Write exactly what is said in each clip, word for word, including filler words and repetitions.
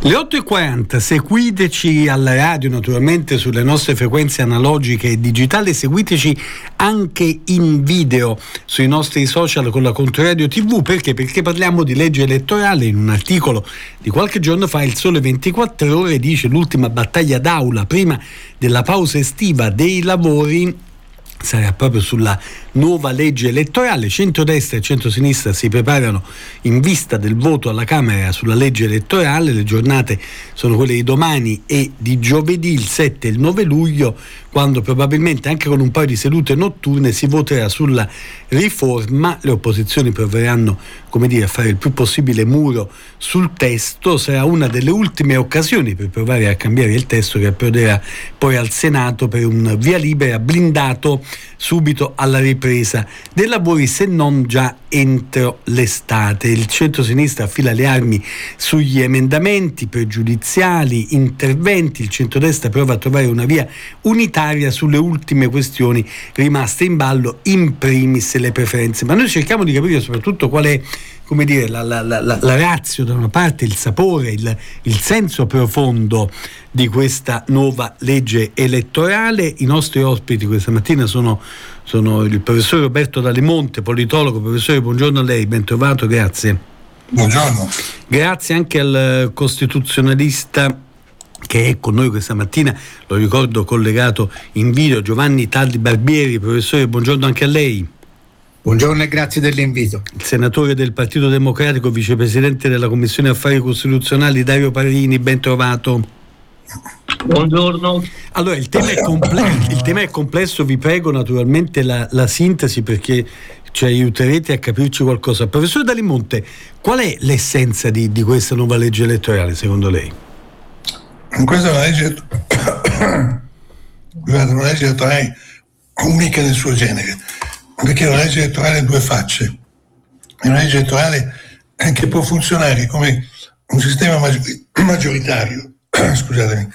Le otto e quaranta, seguiteci alla radio, naturalmente sulle nostre frequenze analogiche e digitali, seguiteci anche in video sui nostri social con la Controradio tivù. Perché? Perché parliamo di legge elettorale. In un articolo di qualche giorno fa il Sole ventiquattro Ore dice: l'ultima battaglia d'aula prima della pausa estiva dei lavori sarà proprio sulla nuova legge elettorale. Centrodestra e centrosinistra si preparano in vista del voto alla Camera sulla legge elettorale. Le giornate sono quelle di domani e di giovedì, il sette e il nove luglio, quando probabilmente anche con un paio di sedute notturne si voterà sulla riforma. Le opposizioni proveranno, come dire, a fare il più possibile muro sul testo. Sarà una delle ultime occasioni per provare a cambiare il testo, che approderà poi al Senato per un via libera blindato subito alla ripresa dei lavori, se non già entro l'estate. Il centro-sinistra affila le armi sugli emendamenti pregiudiziali, interventi. Il centrodestra prova a trovare una via unitaria sulle ultime questioni rimaste in ballo, in primis le preferenze. Ma noi cerchiamo di capire soprattutto qual è, come dire, la, la, la, la ratio da una parte, il sapore, il, il senso profondo di questa nuova legge elettorale. I nostri ospiti questa mattina sono, sono il professor Roberto D'Alimonte, politologo. Professore, buongiorno a lei, ben trovato, grazie. Buongiorno. Grazie anche al costituzionalista che è con noi questa mattina, lo ricordo collegato in video, Giovanni Talli Barbieri. Professore, buongiorno anche a lei. Buongiorno e grazie dell'invito. Il senatore del Partito Democratico, vicepresidente della Commissione Affari Costituzionali, Dario Parrini, ben trovato. Buongiorno. Allora, il tema è complesso, il tema è complesso, vi prego naturalmente la, la sintesi, perché ci aiuterete a capirci qualcosa. Professor D'Alimonte, qual è l'essenza di, di questa nuova legge elettorale secondo lei? Questa è una legge, una legge elettorale unica nel suo genere, perché è una legge elettorale a due facce. È una legge elettorale che può funzionare come un sistema maggioritario, scusatemi,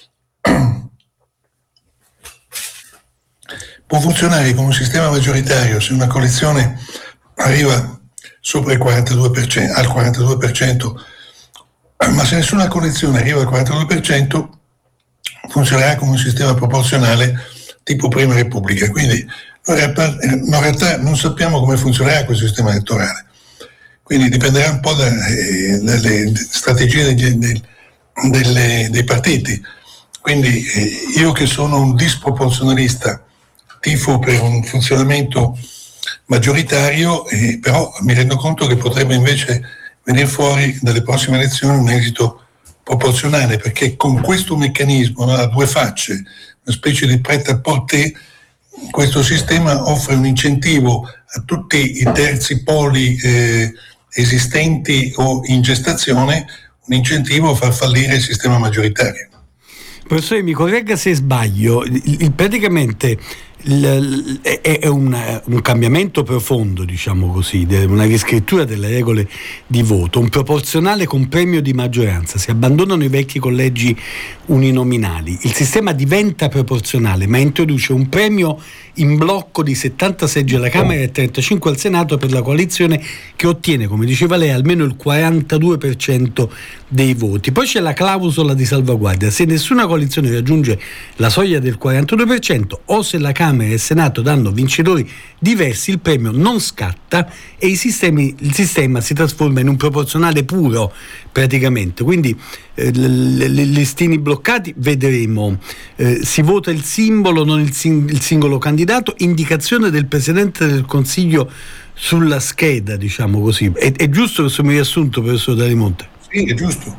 può funzionare come un sistema maggioritario se una coalizione arriva sopra il quarantadue per cento, al quarantadue per cento, ma se nessuna coalizione arriva al quarantadue per cento funzionerà come un sistema proporzionale tipo Prima Repubblica. Quindi in realtà, in realtà non sappiamo come funzionerà questo sistema elettorale, quindi dipenderà un po' dalle, dalle strategie degli, dei, delle, dei partiti. Quindi eh, io che sono un disproporzionalista tifo per un funzionamento maggioritario, eh, però mi rendo conto che potrebbe invece venire fuori dalle prossime elezioni un esito proporzionale, perché con questo meccanismo, no, a due facce, una specie di prêt-à-porter, questo sistema offre un incentivo a tutti i terzi poli eh, esistenti o in gestazione, un incentivo a far fallire il sistema maggioritario. Professore, mi corregga se sbaglio, il, il, praticamente il, è, è un, un cambiamento profondo, diciamo così, una riscrittura delle regole di voto, un proporzionale con premio di maggioranza. Si abbandonano i vecchi collegi uninominali, il sistema diventa proporzionale, ma introduce un premio in blocco di settanta seggi alla Camera e trentacinque al Senato per la coalizione che ottiene, come diceva lei, almeno il quarantadue per cento dei voti. Poi c'è la clausola di salvaguardia: se nessuna coalizione raggiunge la soglia del quarantadue per cento o se la Camera e il Senato danno vincitori diversi, il premio non scatta e i sistemi, il sistema si trasforma in un proporzionale puro praticamente. Quindi eh, le, le listini bloccati, vedremo, eh, si vota il simbolo, non il, sing- il singolo candidato, indicazione del Presidente del Consiglio sulla scheda, diciamo così. È, è giusto questo mio riassunto, professor D'Alimonte? Sì, è giusto,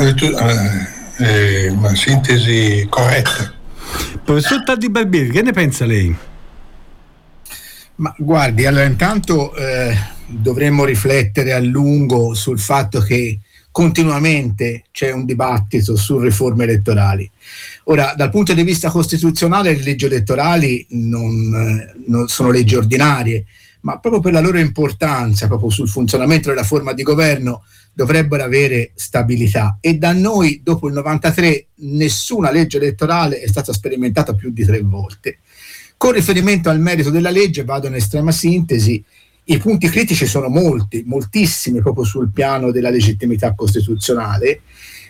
è una sintesi corretta. Professor Talli Barbieri, che ne pensa lei? Ma guardi, allora intanto eh, dovremmo riflettere a lungo sul fatto che continuamente c'è un dibattito su riforme elettorali. Ora, dal punto di vista costituzionale, le leggi elettorali non, non sono leggi ordinarie, ma proprio per la loro importanza, proprio sul funzionamento della forma di governo, dovrebbero avere stabilità. E da noi, dopo il novantatré, nessuna legge elettorale è stata sperimentata più di tre volte. Con riferimento al merito della legge, vado in estrema sintesi, i punti critici sono molti, moltissimi proprio sul piano della legittimità costituzionale,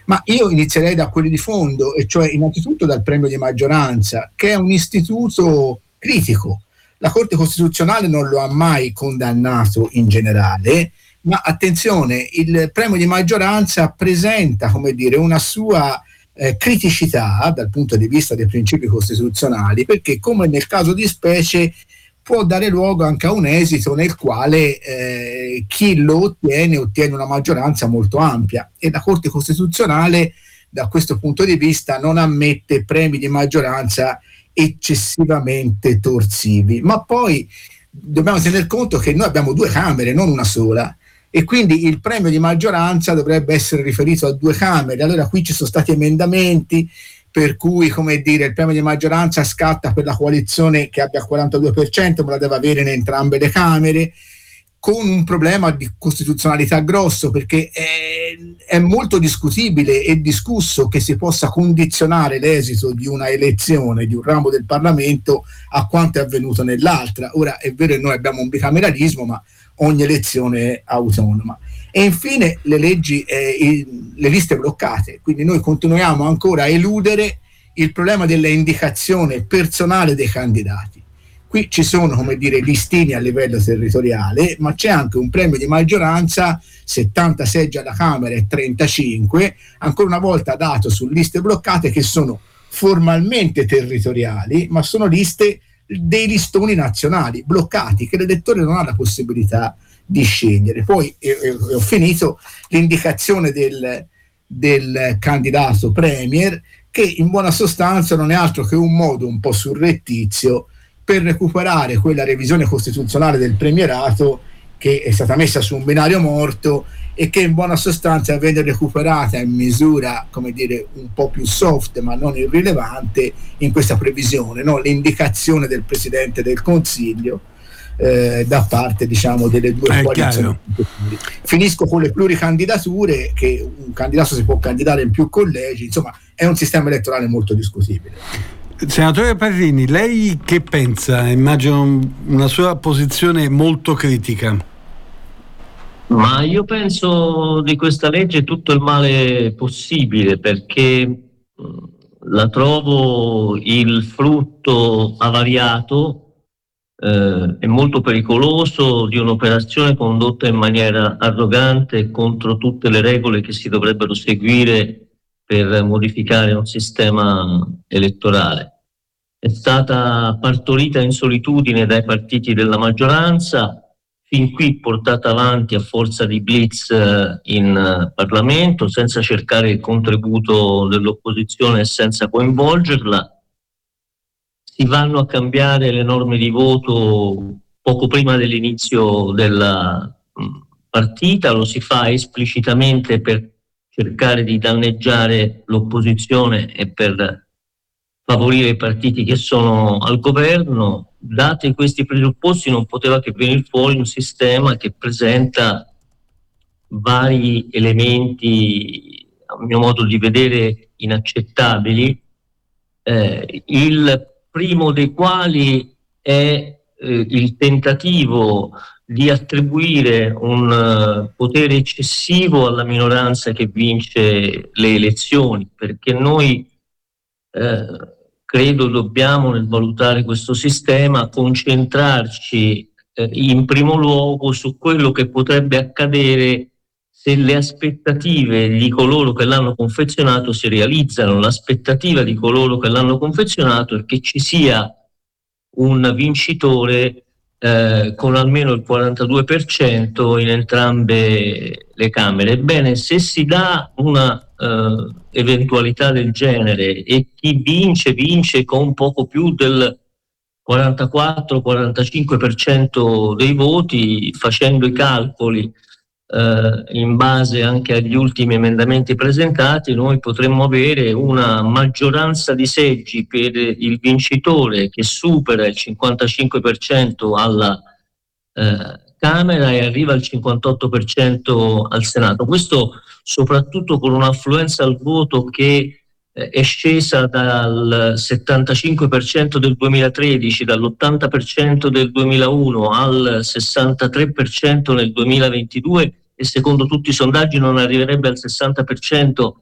Ma io inizierei da quelli di fondo, e cioè innanzitutto dal premio di maggioranza, che è un istituto critico. La Corte Costituzionale non lo ha mai condannato in generale, ma attenzione, il premio di maggioranza presenta, come dire, una sua eh, criticità dal punto di vista dei principi costituzionali, perché come nel caso di specie può dare luogo anche a un esito nel quale eh, chi lo ottiene ottiene una maggioranza molto ampia, e la Corte Costituzionale da questo punto di vista non ammette premi di maggioranza eccessivamente torsivi. Ma poi dobbiamo tener conto che noi abbiamo due Camere, non una sola, e quindi il premio di maggioranza dovrebbe essere riferito a due Camere. Allora qui ci sono stati emendamenti per cui, come dire, il premio di maggioranza scatta per la coalizione che abbia il quarantadue per cento, ma la deve avere in entrambe le Camere, con un problema di costituzionalità grosso, perché è, è molto discutibile e discusso che si possa condizionare l'esito di una elezione di un ramo del Parlamento a quanto è avvenuto nell'altra. Ora è vero che noi abbiamo un bicameralismo, ma ogni elezione è autonoma. E infine le leggi, eh, il, le liste bloccate, quindi noi continuiamo ancora a eludere il problema dell'indicazione personale dei candidati. Qui ci sono, come dire, listini a livello territoriale, ma c'è anche un premio di maggioranza, settanta seggi alla Camera e trentacinque, ancora una volta dato su liste bloccate che sono formalmente territoriali, ma sono liste dei listoni nazionali bloccati, che l'elettore non ha la possibilità di scegliere. Poi, e, e ho finito, l'indicazione del, del candidato premier, che in buona sostanza non è altro che un modo un po' surrettizio per recuperare quella revisione costituzionale del premierato che è stata messa su un binario morto e che in buona sostanza viene recuperata in misura, come dire, un po' più soft ma non irrilevante in questa previsione, no? L'indicazione del Presidente del Consiglio eh, da parte, diciamo, delle due è coalizioni. Finisco con le pluricandidature, che un candidato si può candidare in più collegi, insomma è un sistema elettorale molto discutibile. Senatore Parrini, lei che pensa? Immagino una sua posizione molto critica. Ma io penso di questa legge tutto il male possibile, perché la trovo il frutto avariato eh, e molto pericoloso di un'operazione condotta in maniera arrogante contro tutte le regole che si dovrebbero seguire per modificare un sistema elettorale. È stata partorita in solitudine dai partiti della maggioranza, fin qui portata avanti a forza di blitz in Parlamento, senza cercare il contributo dell'opposizione e senza coinvolgerla. Si vanno a cambiare le norme di voto poco prima dell'inizio della partita, lo si fa esplicitamente per cercare di danneggiare l'opposizione e per favorire i partiti che sono al governo. Dati questi presupposti non poteva che venire fuori un sistema che presenta vari elementi, a mio modo di vedere, inaccettabili, eh, il primo dei quali è eh, il tentativo di attribuire un uh, potere eccessivo alla minoranza che vince le elezioni, perché noi eh, credo dobbiamo, nel valutare questo sistema, concentrarci eh, in primo luogo su quello che potrebbe accadere se le aspettative di coloro che l'hanno confezionato si realizzano. L'aspettativa di coloro che l'hanno confezionato è che ci sia un vincitore Eh, con almeno il quarantadue per cento in entrambe le Camere. Ebbene, se si dà una eh, eventualità del genere e chi vince, vince con poco più del quarantaquattro quarantacinque per cento dei voti, facendo i calcoli eh, in base anche agli ultimi emendamenti presentati, noi potremmo avere una maggioranza di seggi per il vincitore che supera il cinquantacinque per cento alla eh, Camera e arriva al cinquantotto per cento al Senato. Questo soprattutto con un'affluenza al voto che eh, è scesa dal settantacinque per cento del duemilatredici, dall'ottanta per cento del duemilauno al sessantatré per cento nel duemilaventidue, e secondo tutti i sondaggi non arriverebbe al sessanta per cento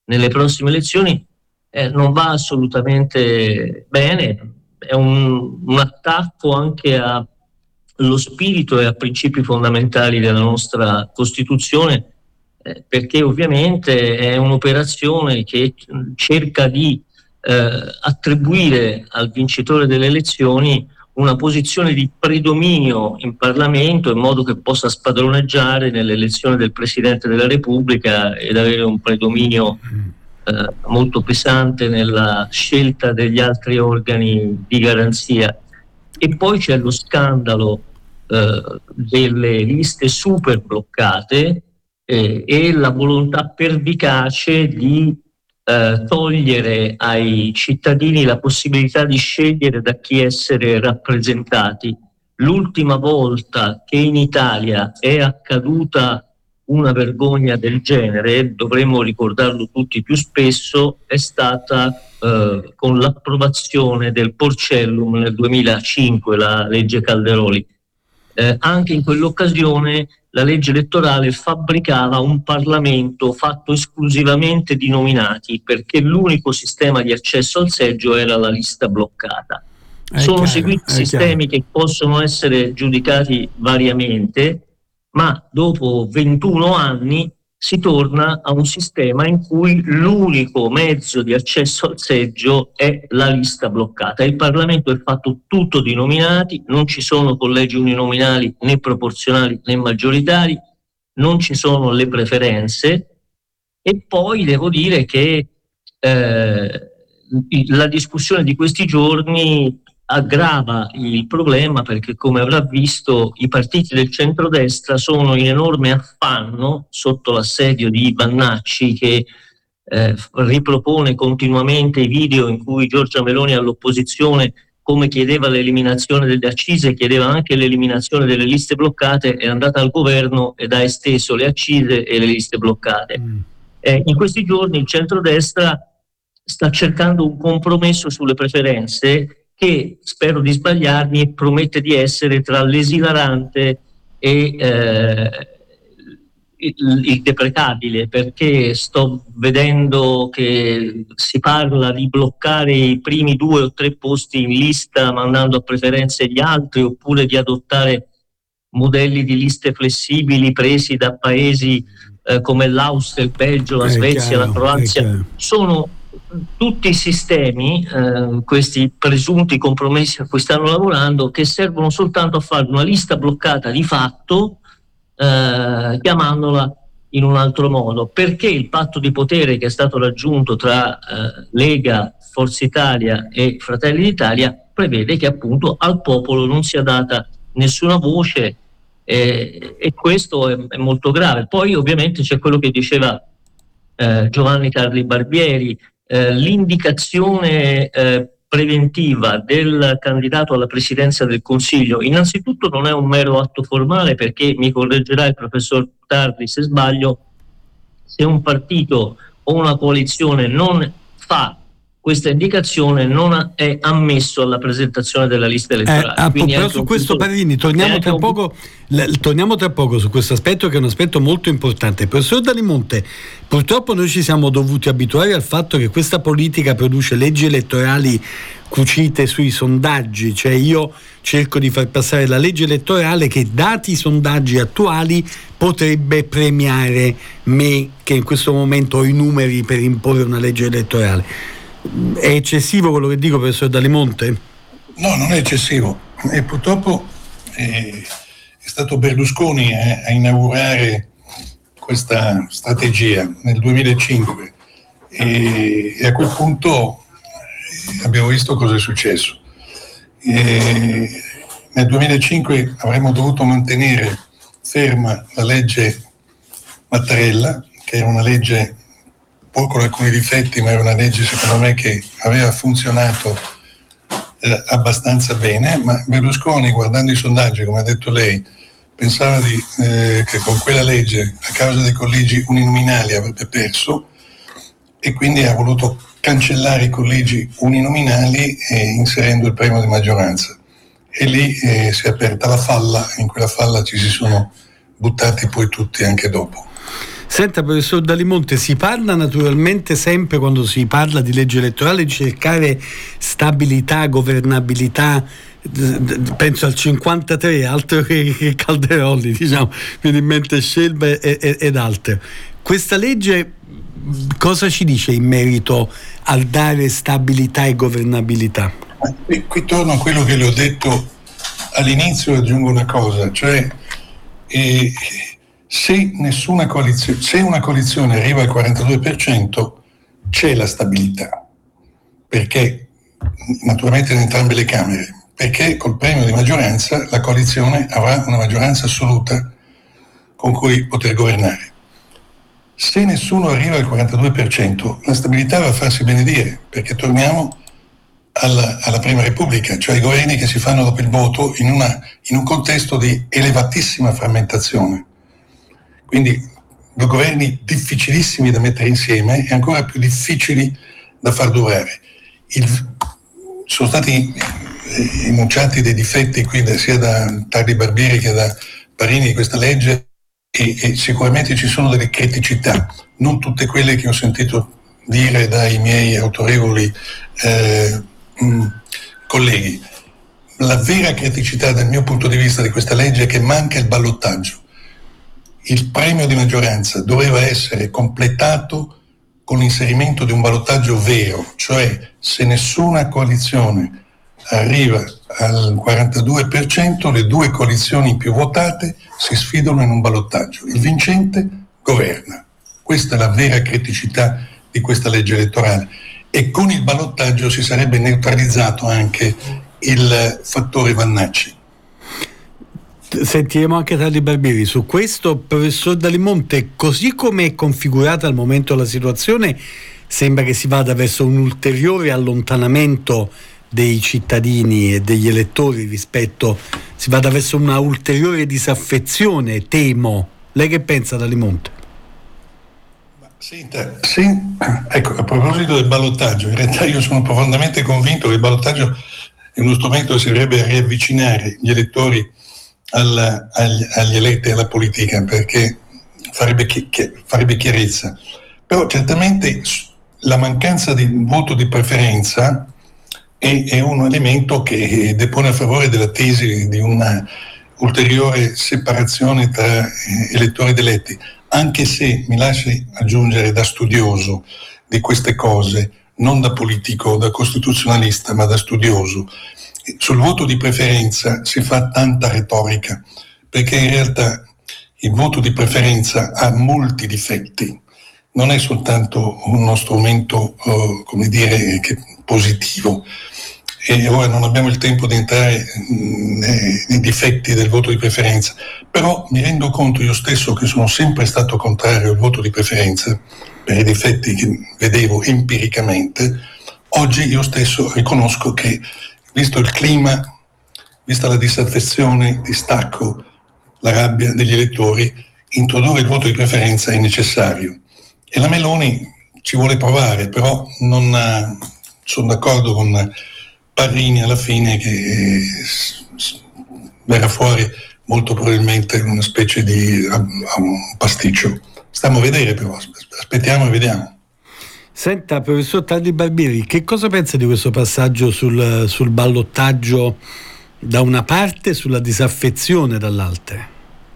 nelle prossime elezioni eh, non va assolutamente bene, è un, un attacco anche allo spirito e a principi fondamentali della nostra Costituzione, eh, perché ovviamente è un'operazione che cerca di eh, attribuire al vincitore delle elezioni una posizione di predominio in Parlamento in modo che possa spadroneggiare nell'elezione del Presidente della Repubblica ed avere un predominio eh, molto pesante nella scelta degli altri organi di garanzia. E poi c'è lo scandalo eh, delle liste super bloccate eh, e la volontà pervicace di Eh, togliere ai cittadini la possibilità di scegliere da chi essere rappresentati. L'ultima volta che in Italia è accaduta una vergogna del genere, dovremmo ricordarlo tutti più spesso, è stata eh, con l'approvazione del Porcellum nel duemilacinque, la legge Calderoli. Eh, anche in quell'occasione la legge elettorale fabbricava un Parlamento fatto esclusivamente di nominati, perché l'unico sistema di accesso al seggio era la lista bloccata. È Sono chiaro, seguiti sistemi chiaro. che possono essere giudicati variamente, ma dopo ventuno anni si torna a un sistema in cui l'unico mezzo di accesso al seggio è la lista bloccata. Il Parlamento è fatto tutto di nominati, non ci sono collegi uninominali né proporzionali né maggioritari, non ci sono le preferenze, e poi devo dire che eh, la discussione di questi giorni aggrava il problema, perché come avrà visto i partiti del centrodestra sono in enorme affanno sotto l'assedio di Vannacci, che eh, ripropone continuamente i video in cui Giorgia Meloni all'opposizione, come chiedeva l'eliminazione delle accise, chiedeva anche l'eliminazione delle liste bloccate, è andata al governo ed ha esteso le accise e le liste bloccate. Mm. Eh, in questi giorni il centrodestra sta cercando un compromesso sulle preferenze che, spero di sbagliarmi, promette di essere tra l'esilarante e eh, il, il deprecabile, perché sto vedendo che si parla di bloccare i primi due o tre posti in lista mandando a preferenze gli altri, oppure di adottare modelli di liste flessibili presi da paesi eh, come l'Austria, il Belgio, la Svezia, la Croazia. Sono tutti i sistemi, eh, questi presunti compromessi a cui stanno lavorando, che servono soltanto a fare una lista bloccata di fatto, eh, chiamandola in un altro modo, perché il patto di potere che è stato raggiunto tra eh, Lega, Forza Italia e Fratelli d'Italia prevede che appunto al popolo non sia data nessuna voce, eh, e questo è, è molto grave. Poi ovviamente c'è quello che diceva eh, Giovanni Carli Barbieri, Eh, l'indicazione eh, preventiva del candidato alla presidenza del Consiglio innanzitutto non è un mero atto formale, perché mi correggerà il professor Tardi se sbaglio, se un partito o una coalizione non fa questa indicazione non è ammesso alla presentazione della lista elettorale. Eh, però su questo punto, Parrini torniamo tra, un... poco, l- torniamo tra poco su questo aspetto, che è un aspetto molto importante. Professor Dalimonte, purtroppo noi ci siamo dovuti abituare al fatto che questa politica produce leggi elettorali cucite sui sondaggi, cioè io cerco di far passare la legge elettorale che, dati i sondaggi attuali, potrebbe premiare me, che in questo momento ho i numeri per imporre una legge elettorale. È eccessivo quello che dico, professor Dalimonte? No, non è eccessivo, e purtroppo è, è stato Berlusconi a, a inaugurare questa strategia nel duemilacinque, e, e a quel punto abbiamo visto cosa è successo. E nel duemilacinque avremmo dovuto mantenere ferma la legge Mattarella, che era una legge con alcuni difetti, ma era una legge secondo me che aveva funzionato eh, abbastanza bene, ma Berlusconi, guardando i sondaggi, come ha detto lei, pensava di, eh, che con quella legge, a causa dei collegi uninominali, avrebbe perso, e quindi ha voluto cancellare i collegi uninominali eh, inserendo il premio di maggioranza, e lì eh, si è aperta la falla, e in quella falla ci si sono buttati poi tutti anche dopo. Senta, professor Dalimonte, si parla naturalmente sempre, quando si parla di legge elettorale, di cercare stabilità, governabilità. Penso al cinquantatré, altro che, che Calderoli, diciamo, viene in mente Scelba e, e, ed altre. Questa legge cosa ci dice in merito al dare stabilità e governabilità? Qui, qui torno a quello che le ho detto all'inizio e aggiungo una cosa, cioè eh, se nessuna coalizione, se una coalizione arriva al quarantadue per cento c'è la stabilità, perché naturalmente in entrambe le Camere, perché col premio di maggioranza la coalizione avrà una maggioranza assoluta con cui poter governare. Se nessuno arriva al quarantadue per cento, la stabilità va a farsi benedire, perché torniamo alla, alla Prima Repubblica, cioè i governi che si fanno dopo il voto in, una, in un contesto di elevatissima frammentazione. Quindi governi difficilissimi da mettere insieme e ancora più difficili da far durare. Il, sono stati enunciati dei difetti qui da, sia da Tardi Barbieri che da Parini di questa legge e, e sicuramente ci sono delle criticità, non tutte quelle che ho sentito dire dai miei autorevoli eh, mh, colleghi. La vera criticità dal mio punto di vista di questa legge è che manca il ballottaggio. Il premio di maggioranza doveva essere completato con l'inserimento di un ballottaggio vero, cioè se nessuna coalizione arriva al quarantadue per cento, le due coalizioni più votate si sfidano in un ballottaggio. Il vincente governa. Questa è la vera criticità di questa legge elettorale. E con il ballottaggio si sarebbe neutralizzato anche il fattore Vannacci. Sentiremo anche Tardi Barbieri su questo. Professor Dalimonte, così come è configurata al momento la situazione, sembra che si vada verso un ulteriore allontanamento dei cittadini e degli elettori rispetto, si vada verso una ulteriore disaffezione, temo. Lei che pensa, Dalimonte? Senta, sì, ecco, a proposito del ballottaggio, in realtà io sono profondamente convinto che il ballottaggio è uno strumento che servirebbe a riavvicinare gli elettori alla, agli, agli eletti alla politica, perché farebbe, chi, chi, farebbe chiarezza. Però certamente la mancanza di voto di preferenza è, è un elemento che depone a favore della tesi di una ulteriore separazione tra elettori ed eletti, anche se, mi lasci aggiungere da studioso di queste cose, non da politico, da costituzionalista, ma da studioso, sul voto di preferenza si fa tanta retorica, perché in realtà il voto di preferenza ha molti difetti, non è soltanto uno strumento, uh, come dire, che positivo. E ora non abbiamo il tempo di entrare nei, nei difetti del voto di preferenza, però mi rendo conto io stesso che sono sempre stato contrario al voto di preferenza per i difetti che vedevo empiricamente. Oggi io stesso riconosco che, visto il clima, vista la disaffezione, il distacco, la rabbia degli elettori, introdurre il voto di preferenza è necessario. E la Meloni ci vuole provare, però non ha, sono d'accordo con Parrini alla fine che verrà fuori molto probabilmente una specie di un pasticcio. Stiamo a vedere, però, aspettiamo e vediamo. Senta, professor Tardi Barbieri, che cosa pensa di questo passaggio sul, sul ballottaggio da una parte e sulla disaffezione dall'altra?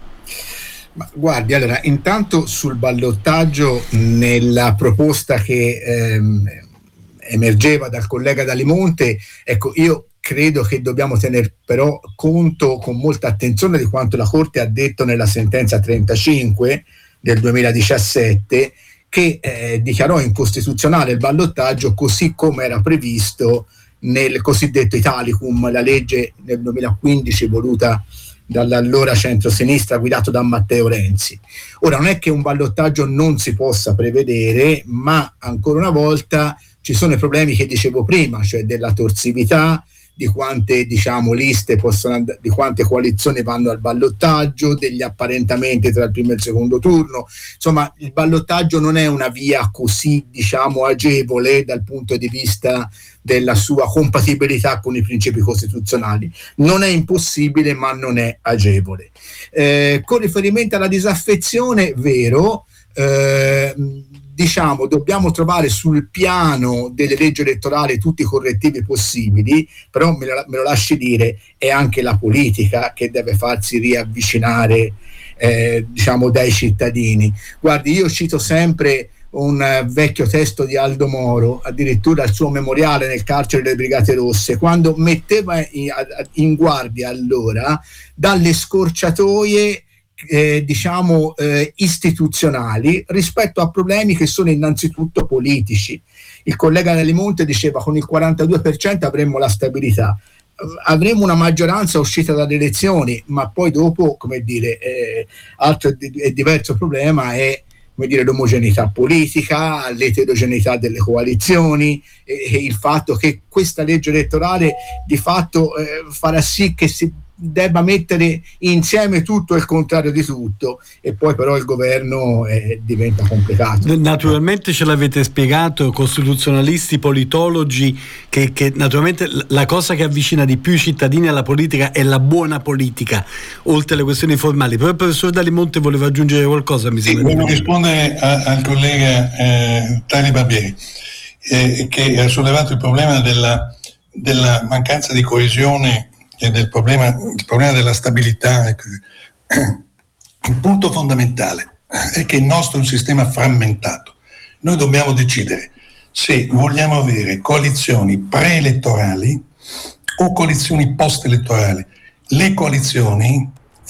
Ma guardi, allora, intanto sul ballottaggio, nella proposta che ehm, emergeva dal collega Dalimonte, ecco, io credo che dobbiamo tener però conto con molta attenzione di quanto la Corte ha detto nella sentenza trentacinque del duemiladiciassette, che eh, dichiarò incostituzionale il ballottaggio così come era previsto nel cosiddetto Italicum, la legge del duemilaquindici voluta dall'allora centrosinistra guidato da Matteo Renzi. Ora, non è che un ballottaggio non si possa prevedere, ma ancora una volta ci sono i problemi che dicevo prima, cioè della torsività, di quante, diciamo, liste possono and- di quante coalizioni vanno al ballottaggio, degli apparentamenti tra il primo e il secondo turno. Insomma, il ballottaggio non è una via così, diciamo, agevole dal punto di vista della sua compatibilità con i principi costituzionali. Non è impossibile, ma non è agevole. Eh, con riferimento alla disaffezione, vero, eh, diciamo dobbiamo trovare sul piano delle leggi elettorali tutti i correttivi possibili, però me lo, me lo lasci dire, è anche la politica che deve farsi riavvicinare eh, diciamo dai cittadini. Guardi, io cito sempre un uh, vecchio testo di Aldo Moro, addirittura il suo memoriale nel carcere delle Brigate Rosse, quando metteva in, in guardia allora dalle scorciatoie Eh, diciamo eh, istituzionali rispetto a problemi che sono innanzitutto politici. Il collega Nelli Monte diceva con il quarantadue per cento avremmo la stabilità, avremo una maggioranza uscita dalle elezioni, ma poi dopo, come dire, eh, altro e diverso problema è, come dire, l'omogeneità politica, l'eterogeneità delle coalizioni e, e il fatto che questa legge elettorale di fatto eh, farà sì che si debba mettere insieme tutto e il contrario di tutto, e poi però il governo eh, diventa complicato. Naturalmente ce l'avete spiegato, costituzionalisti, politologi, che, che naturalmente la cosa che avvicina di più i cittadini alla politica è la buona politica, oltre alle questioni formali. Però il professor Nelli Monte voleva aggiungere qualcosa, mi sembra. Sì, volevo rispondere a, al collega eh, Tali Barbieri, eh, che ha sollevato il problema della, della mancanza di coesione e del problema, il problema della stabilità. Il punto fondamentale è che il nostro è un sistema frammentato. Noi dobbiamo decidere se vogliamo avere coalizioni preelettorali o coalizioni post-elettorali. Le coalizioni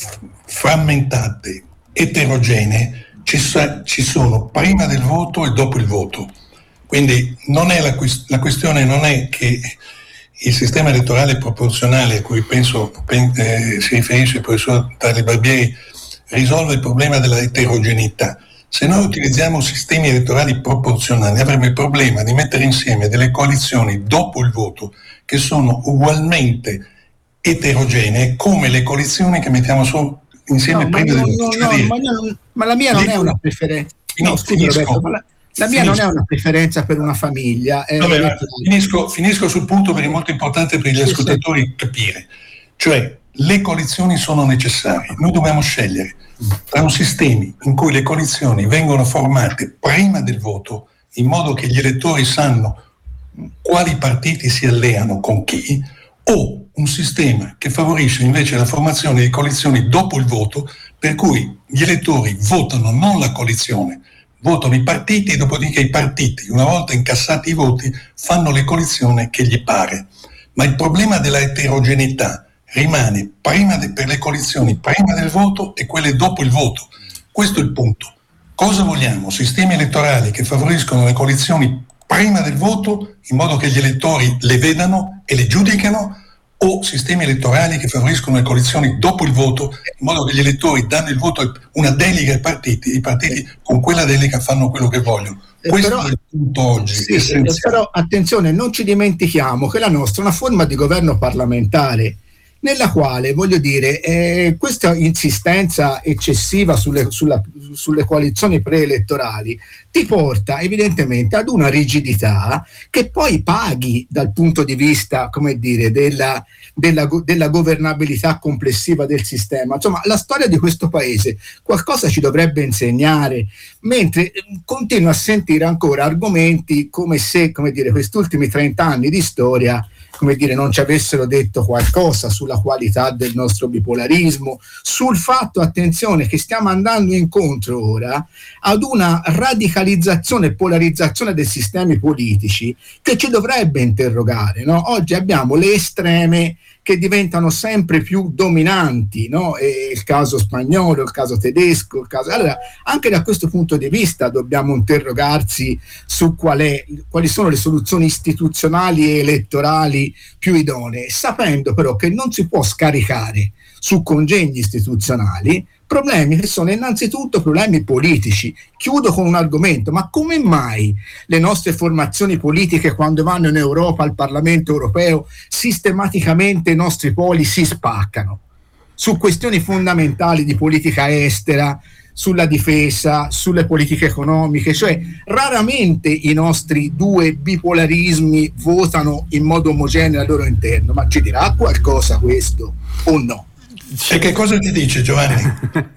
frammentate, eterogenee, ci, sa, ci sono prima del voto e dopo il voto. Quindi non è la, la questione non è che il sistema elettorale proporzionale a cui penso eh, si riferisce il professor Tali Barbieri risolve il problema della eterogeneità. Se noi utilizziamo sistemi elettorali proporzionali avremo il problema di mettere insieme delle coalizioni dopo il voto che sono ugualmente eterogenee come le coalizioni che mettiamo su insieme no, prima no, del voto. no, no, ma, no, ma la mia non le... è una preferenza. No, scusi, Roberto, ma la... La mia finisco. Non è una preferenza per una famiglia. È Vabbè, finisco, finisco sul punto perché è molto importante per gli ascoltatori sì, capire. Cioè, le coalizioni sono necessarie. Noi dobbiamo scegliere tra un sistema in cui le coalizioni vengono formate prima del voto, in modo che gli elettori sanno quali partiti si alleano con chi, o un sistema che favorisce invece la formazione di coalizioni dopo il voto, per cui gli elettori votano non la coalizione, votano i partiti e dopodiché i partiti, una volta incassati i voti, fanno le coalizioni che gli pare. Ma il problema della eterogeneità rimane prima de, per le coalizioni prima del voto e quelle dopo il voto. Questo è il punto. Cosa vogliamo? Sistemi elettorali che favoriscono le coalizioni prima del voto in modo che gli elettori le vedano e le giudicano, o sistemi elettorali che favoriscono le coalizioni dopo il voto in modo che gli elettori danno il voto, una delega ai partiti, i partiti con quella delega fanno quello che vogliono. Questo però, è il punto oggi. Sì, sì, però attenzione, non ci dimentichiamo che la nostra è una forma di governo parlamentare nella quale, voglio dire, eh, questa insistenza eccessiva sulle, sulla, sulle coalizioni preelettorali ti porta evidentemente ad una rigidità che poi paghi dal punto di vista, come dire, della, della, della governabilità complessiva del sistema. Insomma, la storia di questo paese qualcosa ci dovrebbe insegnare, mentre continuo a sentire ancora argomenti come se, come dire, questi ultimi trenta anni di storia, come dire, non ci avessero detto qualcosa sulla qualità del nostro bipolarismo, sul fatto, attenzione, che stiamo andando incontro ora ad una radicalizzazione e polarizzazione dei sistemi politici che ci dovrebbe interrogare, no? Oggi abbiamo le estreme che diventano sempre più dominanti, no? E il caso spagnolo, il caso tedesco, il caso... Allora, anche da questo punto di vista dobbiamo interrogarsi su qual è, quali sono le soluzioni istituzionali e elettorali più idonee, sapendo però che non si può scaricare su congegni istituzionali problemi che sono innanzitutto problemi politici. Chiudo con un argomento: ma come mai le nostre formazioni politiche, quando vanno in Europa al Parlamento europeo, sistematicamente i nostri poli si spaccano su questioni fondamentali di politica estera, sulla difesa, sulle politiche economiche? Cioè, raramente i nostri due bipolarismi votano in modo omogeneo al loro interno. Ma ci dirà qualcosa questo o no? E che cosa ti dice, Giovanni?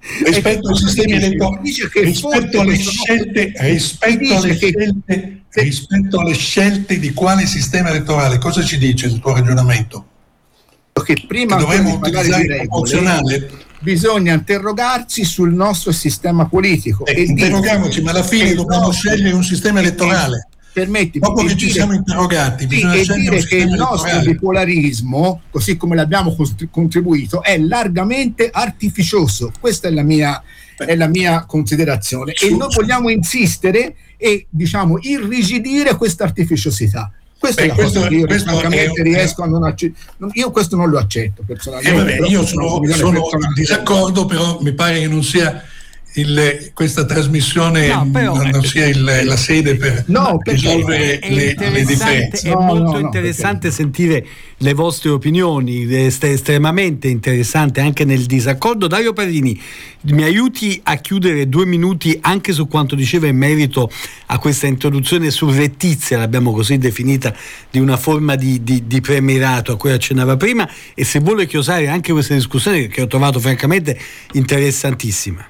rispetto ai sistemi elettorali, rispetto alle scelte, rispetto alle scelte, rispetto alle scelte di quale sistema elettorale, cosa ci dice il tuo ragionamento? Che prima che dovremmo utilizzare il proporzionale, bisogna interrogarsi sul nostro sistema politico. Eh, e interrogiamoci, ma alla fine dobbiamo nostro, scegliere un sistema elettorale. Permettimi, dopo che ci dire, siamo interrogati, sì, bisogna e scegliere dire un che il nostro elettorale. bipolarismo, così come l'abbiamo contribuito, è largamente artificioso. Questa è la mia, è la mia considerazione. Su, e noi su. vogliamo insistere e, diciamo, irrigidire questa artificiosità. Questa Beh, è la questo, cosa che io è, francamente riesco a non accettare. Io questo non lo accetto personalmente. Eh vabbè, io sono, sono in disaccordo, però mi pare che non sia il, questa trasmissione no, però, non sia il, la sede per no, risolvere le, le difese. È no, molto no, no, interessante perché... sentire le vostre opinioni, è estremamente interessante anche nel disaccordo. Dario Parrini, mi aiuti a chiudere due minuti anche su quanto diceva in merito a questa introduzione surrettizia, l'abbiamo così definita, di una forma di, di, di premierato a cui accennava prima, e se vuole chiosare anche questa discussione che ho trovato francamente interessantissima.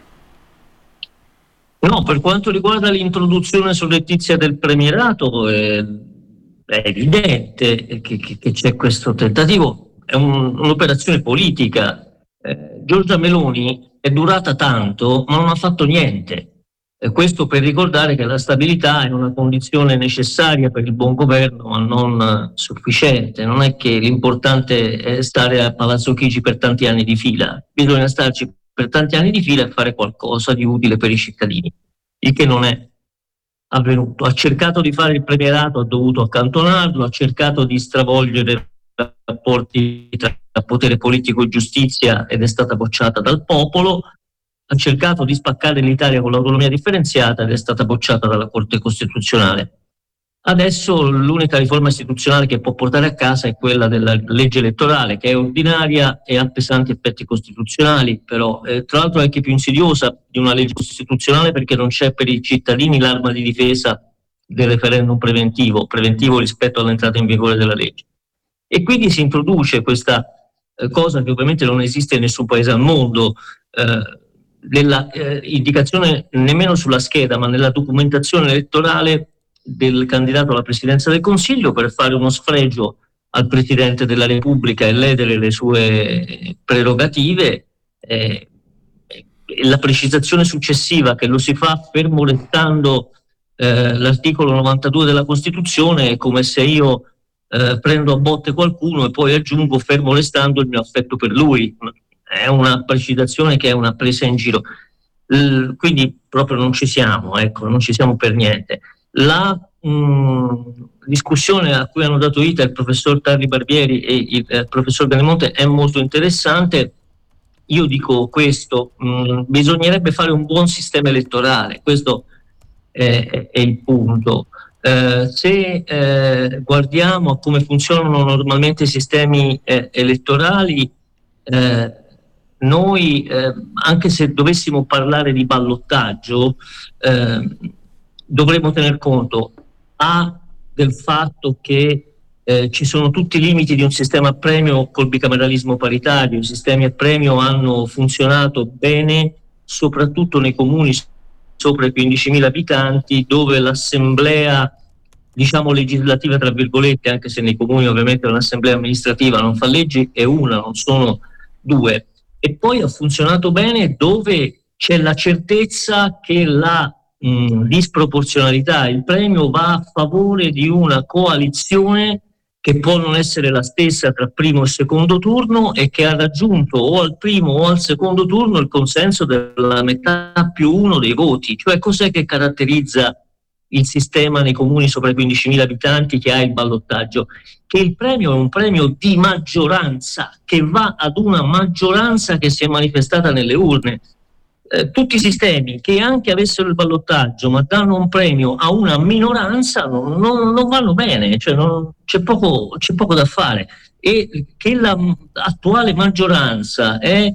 No, per quanto riguarda l'introduzione surrettizia del premierato, eh, è evidente che, che, che c'è questo tentativo, è un, un'operazione politica. Eh, Giorgia Meloni è durata tanto, ma non ha fatto niente. Eh, questo per ricordare che la stabilità è una condizione necessaria per il buon governo, ma non sufficiente. Non è che l'importante è stare a Palazzo Chigi per tanti anni di fila, bisogna starci per tanti anni di fila e fare qualcosa di utile per i cittadini, il che non è avvenuto. Ha cercato di fare il premierato, ha dovuto accantonarlo, ha cercato di stravolgere i rapporti tra potere politico e giustizia ed è stata bocciata dal popolo, ha cercato di spaccare l'Italia con l'autonomia differenziata ed è stata bocciata dalla Corte Costituzionale. Adesso l'unica riforma istituzionale che può portare a casa è quella della legge elettorale, che è ordinaria e ha pesanti effetti costituzionali, però eh, tra l'altro è anche più insidiosa di una legge costituzionale perché non c'è per i cittadini l'arma di difesa del referendum preventivo, preventivo rispetto all'entrata in vigore della legge. E quindi si introduce questa eh, cosa che ovviamente non esiste in nessun paese al mondo, eh, della eh, indicazione nemmeno sulla scheda ma nella documentazione elettorale del candidato alla presidenza del Consiglio per fare uno sfregio al Presidente della Repubblica e ledere le sue prerogative. Eh, la precisazione successiva che lo si fa fermo restando eh, l'articolo novantadue della Costituzione è come se io eh, prendo a botte qualcuno e poi aggiungo fermo restando il mio affetto per lui. È una precisazione che è una presa in giro. L- quindi proprio non ci siamo, ecco, non ci siamo per niente. La mh, discussione a cui hanno dato vita il professor Tarli Barbieri e il eh, professor Belmonte è molto interessante. Io dico questo, mh, bisognerebbe fare un buon sistema elettorale, questo è, è il punto. Eh, se eh, guardiamo a come funzionano normalmente i sistemi eh, elettorali, eh, noi eh, anche se dovessimo parlare di ballottaggio, eh, dovremmo tener conto A del fatto che eh, ci sono tutti i limiti di un sistema a premio col bicameralismo paritario. I sistemi a premio hanno funzionato bene soprattutto nei comuni sopra i quindicimila abitanti, dove l'assemblea, diciamo legislativa tra virgolette, anche se nei comuni ovviamente un'assemblea amministrativa non fa leggi, è una, non sono due. E poi ha funzionato bene dove c'è la certezza che la mh, disproporzionalità, il premio va a favore di una coalizione che può non essere la stessa tra primo e secondo turno e che ha raggiunto o al primo o al secondo turno il consenso della metà più uno dei voti. Cioè, cos'è che caratterizza il sistema nei comuni sopra i quindicimila abitanti che ha il ballottaggio? Che il premio è un premio di maggioranza, che va ad una maggioranza che si è manifestata nelle urne. Eh, tutti i sistemi che anche avessero il ballottaggio ma danno un premio a una minoranza non, non, non vanno bene, cioè non, c'è, poco, c'è poco da fare. E che l'attuale maggioranza è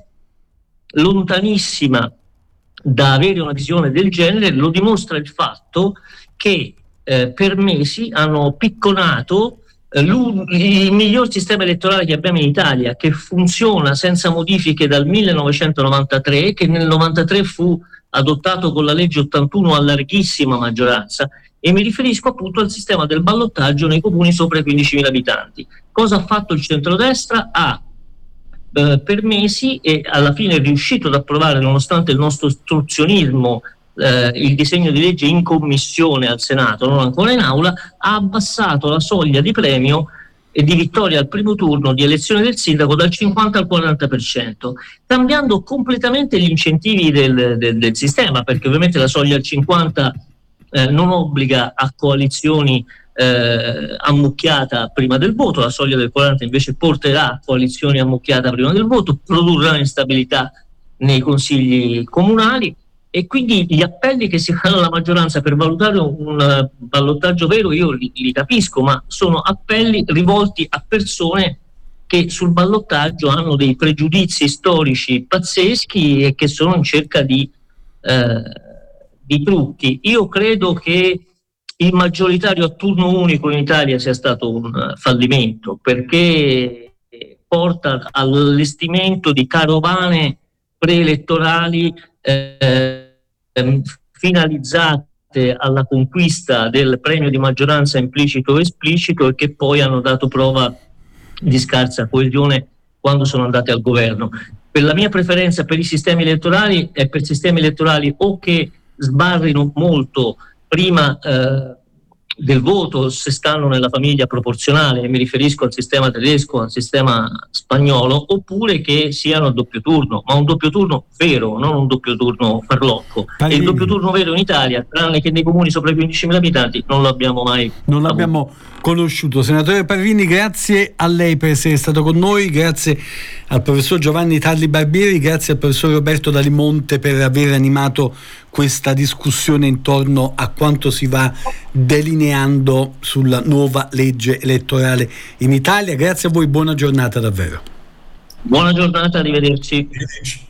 lontanissima da avere una visione del genere lo dimostra il fatto che eh, per mesi hanno picconato il miglior sistema elettorale che abbiamo in Italia, che funziona senza modifiche dal millenovecentonovantatré, che nel novantatré fu adottato con la legge ottantuno a larghissima maggioranza, e mi riferisco appunto al sistema del ballottaggio nei comuni sopra i quindicimila abitanti. Cosa ha fatto il centrodestra? Ha eh, per mesi, e alla fine è riuscito ad approvare, nonostante il nostro ostruzionismo, eh, il disegno di legge in commissione al Senato, non ancora in aula, ha abbassato la soglia di premio e di vittoria al primo turno di elezione del sindaco dal cinquanta al quaranta per cento, cambiando completamente gli incentivi del, del, del sistema, perché ovviamente la soglia al cinquanta eh, non obbliga a coalizioni eh, ammucchiata prima del voto, la soglia del quaranta invece porterà a coalizioni ammucchiata prima del voto, produrrà instabilità nei consigli comunali. E quindi gli appelli che si fanno alla maggioranza per valutare un ballottaggio vero io li, li capisco, ma sono appelli rivolti a persone che sul ballottaggio hanno dei pregiudizi storici pazzeschi e che sono in cerca di, eh, di trucchi. Io credo che il maggioritario a turno unico in Italia sia stato un fallimento, perché porta all'allestimento di carovane preelettorali eh, finalizzate alla conquista del premio di maggioranza implicito o esplicito, e che poi hanno dato prova di scarsa coesione quando sono andate al governo. Per la mia preferenza per i sistemi elettorali è per sistemi elettorali o che sbarrino molto prima eh, del voto, se stanno nella famiglia proporzionale, e mi riferisco al sistema tedesco, al sistema spagnolo, oppure che siano a doppio turno, ma un doppio turno vero, non un doppio turno farlocco. E il doppio turno vero in Italia, tranne che nei comuni sopra i quindicimila abitanti, non lo abbiamo mai non l'abbiamo conosciuto. Senatore Parrini, grazie a lei per essere stato con noi, grazie al professor Giovanni Tarli Barbieri, grazie al professor Roberto Dalimonte per aver animato questa discussione intorno a quanto si va delineando sulla nuova legge elettorale in Italia. Grazie a voi, buona giornata davvero. Buona giornata, arrivederci. Arrivederci.